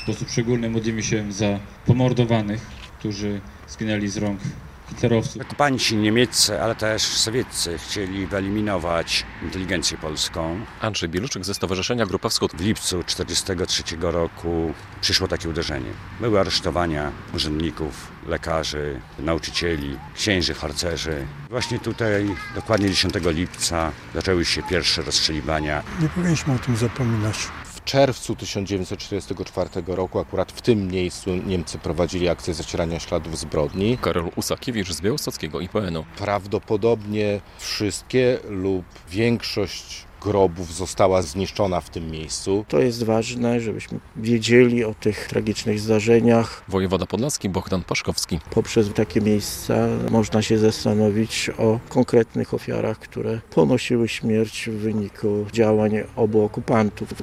sposób szczególny modlimy się za pomordowanych, którzy zginęli z rąk hitlerowców. Okupanci niemieccy, ale też sowieccy chcieli wyeliminować inteligencję polską. Andrzej Bieluczyk ze Stowarzyszenia Grupa Wschód. W lipcu 1943 roku przyszło takie uderzenie. Były aresztowania urzędników, lekarzy, nauczycieli, księży, harcerzy. Właśnie tutaj, dokładnie 10 lipca, zaczęły się pierwsze rozstrzeliwania. Nie powinniśmy o tym zapominać. W czerwcu 1944 roku, akurat w tym miejscu, Niemcy prowadzili akcję zacierania śladów zbrodni. Karol Usakiewicz z Białostockiego IPN-u. Prawdopodobnie wszystkie lub większość grobów została zniszczona w tym miejscu. To jest ważne, żebyśmy wiedzieli o tych tragicznych zdarzeniach. Wojewoda podlaski Bogdan Paszkowski. Poprzez takie miejsca można się zastanowić o konkretnych ofiarach, które ponosiły śmierć w wyniku działań obu okupantów.